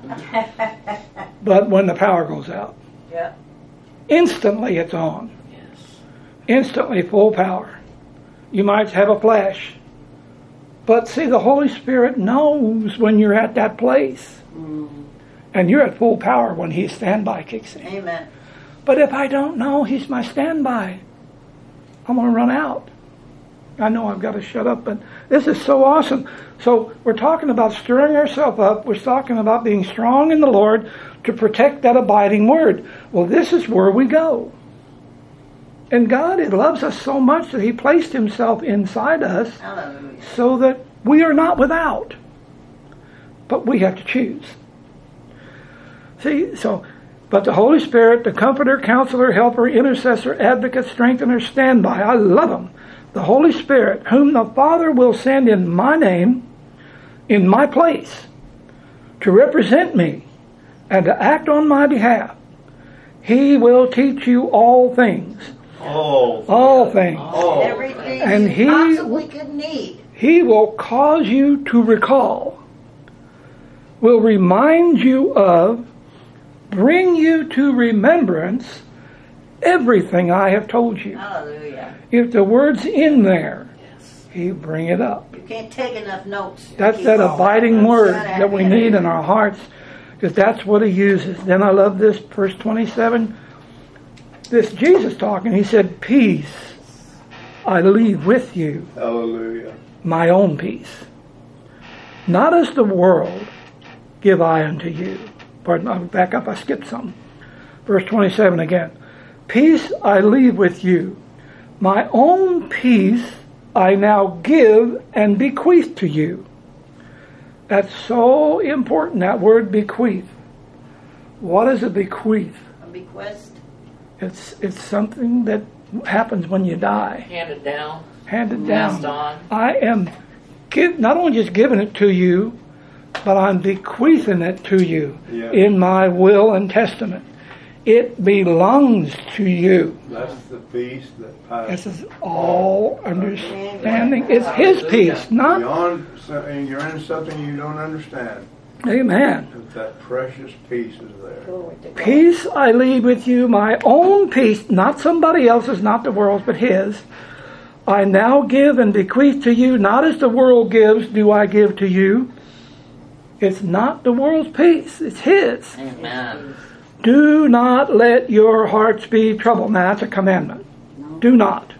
But when the power goes out, Yeah. instantly it's on. Yes. Instantly full power. You might have a flash. But see, the Holy Spirit knows when you're at that place. And you're at full power when His standby kicks in. Amen. But if I don't know He's my standby, I'm going to run out. I know I've got to shut up, but this is so awesome. So we're talking about stirring ourselves up. We're talking about being strong in the Lord to protect that abiding word. Well, this is where we go. And God, it loves us so much that He placed Himself inside us Hallelujah. so that we are not without. But we have to choose. See, so, but the Holy Spirit, the Comforter, Counselor, Helper, Intercessor, Advocate, Strengthener, Standby, I love Him. The Holy Spirit, whom the Father will send in my name, in my place, to represent me and to act on my behalf. He will teach you all things. All. All things. All. Everything And you he- possibly could need. He will cause you to recall, will remind you of bring you to remembrance everything I have told you. Hallelujah. If the word's in there, Yes. He'll bring it up. You can't take enough notes. to That's keep that going. abiding That's word gotta that we have need it. in our hearts, because that's what He uses. Then I love this, verse twenty-seven. This Jesus talking, He said, peace I leave with you, Hallelujah. my own peace. Not as the world give I unto you. Pardon, I'll back up, I skipped something. Verse twenty-seven again. Peace I leave with you. My own peace I now give and bequeath to you. That's so important, that word bequeath. What is a bequeath? A bequest. It's it's something that happens when you die. Handed down, Handed passed down. on. I am give, not only just giving it to you, but I'm bequeathing it to you Yeah. in my will and testament. It belongs to you. That's the peace that This passes is all understanding. It's His peace, not... beyond, and you're in something you don't understand. Amen. But that precious peace is there. Glory to God. Peace I leave with you, my own peace, not somebody else's, not the world's, but His. I now give and bequeath to you, not as the world gives do I give to you. It's not the world's peace, it's His. Amen. Do not let your hearts be troubled. Now that's a commandment. Do not.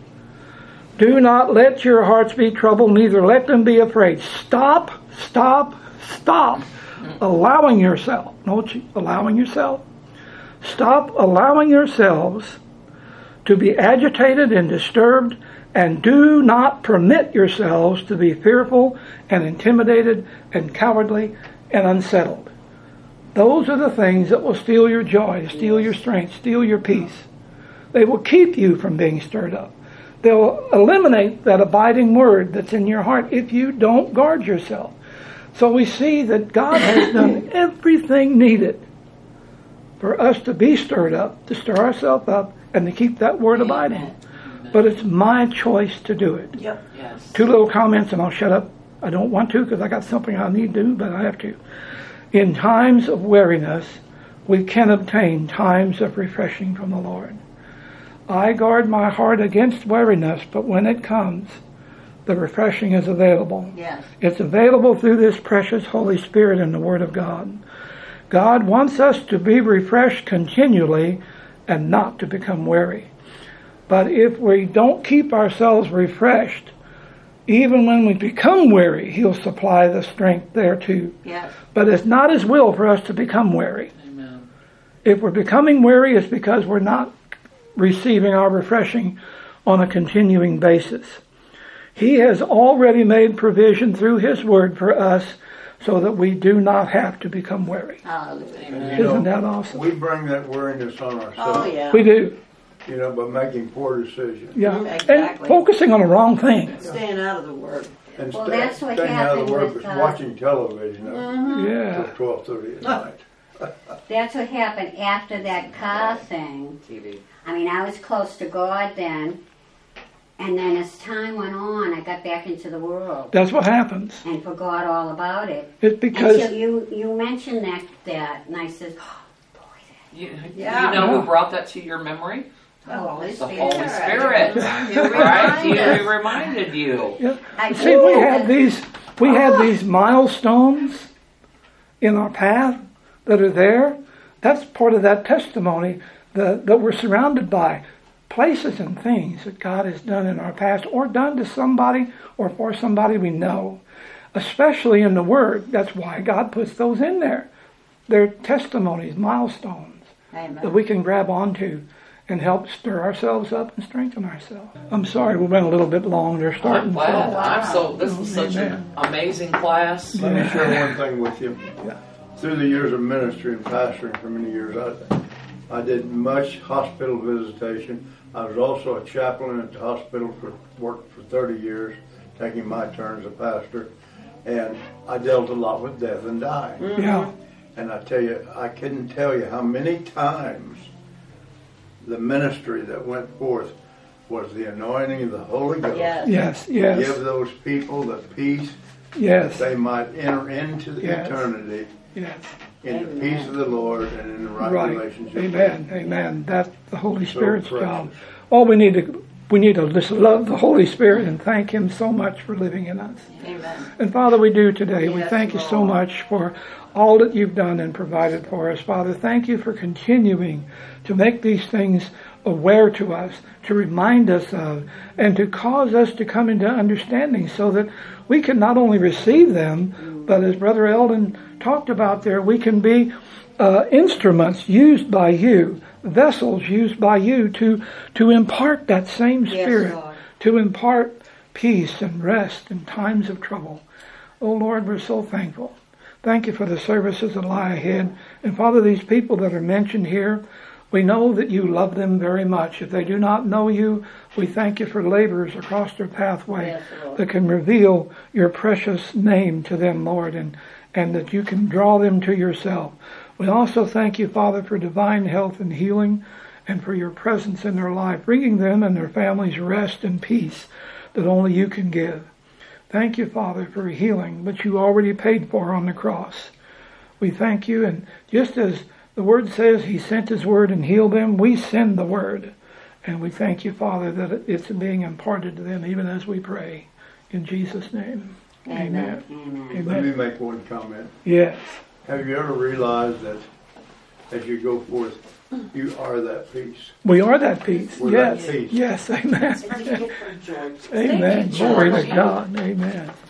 Do not let your hearts be troubled, neither let them be afraid. Stop, stop, stop allowing yourself. No, allowing yourself. Stop allowing yourselves to be agitated and disturbed, and do not permit yourselves to be fearful and intimidated and cowardly and unsettled. Those are the things that will steal your joy, steal your strength, steal your peace. They will keep you from being stirred up. They'll eliminate that abiding word that's in your heart if you don't guard yourself. So we see that God has done everything needed for us to be stirred up, to stir ourselves up, and to keep that word abiding. But it's my choice to do it. Yep. Yes. Two little comments and I'll shut up. I don't want to because I got something I need to do, but I have to. In times of weariness, we can obtain times of refreshing from the Lord. I guard my heart against weariness, but when it comes, the refreshing is available. Yes. It's available through this precious Holy Spirit and the Word of God. God wants us to be refreshed continually and not to become weary. But if we don't keep ourselves refreshed, even when we become weary, He'll supply the strength there too. Yes. But it's not His will for us to become weary. Amen. If we're becoming weary, it's because we're not receiving our refreshing on a continuing basis. He has already made provision through His Word for us so that we do not have to become weary. Hallelujah. And you Isn't know, that awesome? we bring that weariness on ourselves. Oh, yeah. We do. You know, by making poor decisions. Yeah. Mm, And exactly. focusing on the wrong thing. Staying out of the Word. And Well, stay- that's what staying out of the happened work, with, but uh, watching television until Yeah. twelve thirty at night. That's what happened after that car thing. T V. I mean, I was close to God then. And then as time went on, I got back into the world That's what happens. and forgot all about it. It's because Until you, you mentioned that, that, and I said, oh, boy, that. You, Yeah. you know who brought that to your memory? The Holy The Spirit. Holy Spirit. He'll Right? remind He us. reminded you. yeah. I See, we did. have these we have these milestones in our path that are there. That's part of that testimony that, that we're surrounded by. Places and things that God has done in our past or done to somebody or for somebody we know. Especially in the Word. That's why God puts those in there. They're testimonies, milestones that Amen. we can grab onto and help stir ourselves up and strengthen ourselves. I'm sorry we went a little bit long. They're I'm starting. glad. so- I'm so. This was such an Amen. amazing class. Let me share one thing with you. Yeah. Through the years of ministry and pastoring for many years, I, I did much hospital visitation. I was also a chaplain at the hospital for worked for thirty years, taking my turn as a pastor, and I dealt a lot with death and dying. Yeah. And I tell you, I couldn't tell you how many times the ministry that went forth was the anointing of the Holy Ghost. Yes. Yes. Give Yes. those people the peace Yes. they might enter into the Yes. eternity Yes. in the peace of the Lord and in the right, Right. relationship. Amen. Amen. That's the Holy So Spirit's precious. job. All we need to we need to just love the Holy Spirit and thank Him so much for living in us. Amen. And Father, we do today. We Yes, thank you so Lord. much for all that you've done and provided for us. Father, thank you for continuing to make these things aware to us, to remind us of, and to cause us to come into understanding so that we can not only receive them, but as Brother Eldon talked about there, we can be uh, instruments used by you, vessels used by you to, to impart that same Yes, Spirit, Lord. to impart peace and rest in times of trouble. Oh Lord, we're so thankful. Thank you for the services that lie ahead. And Father, these people that are mentioned here, we know that you love them very much. If they do not know you, we thank you for laborers across their pathway Yes, Lord. that can reveal your precious name to them, Lord, and, and that you can draw them to yourself. We also thank you, Father, for divine health and healing and for your presence in their life, bringing them and their families rest and peace that only you can give. Thank you, Father, for healing, which you already paid for on the cross. We thank you, and just as the Word says He sent His Word and healed them, we send the Word. And we thank you, Father, that it's being imparted to them even as we pray. In Jesus' name, amen. Amen. Let Amen. me make one comment. Yes. Have you ever realized that as you go forth, you are that peace? We are that peace. We're yes. that peace. Yes. Amen. It's a gift from George. Amen. Thank you, Glory to George. God. Amen.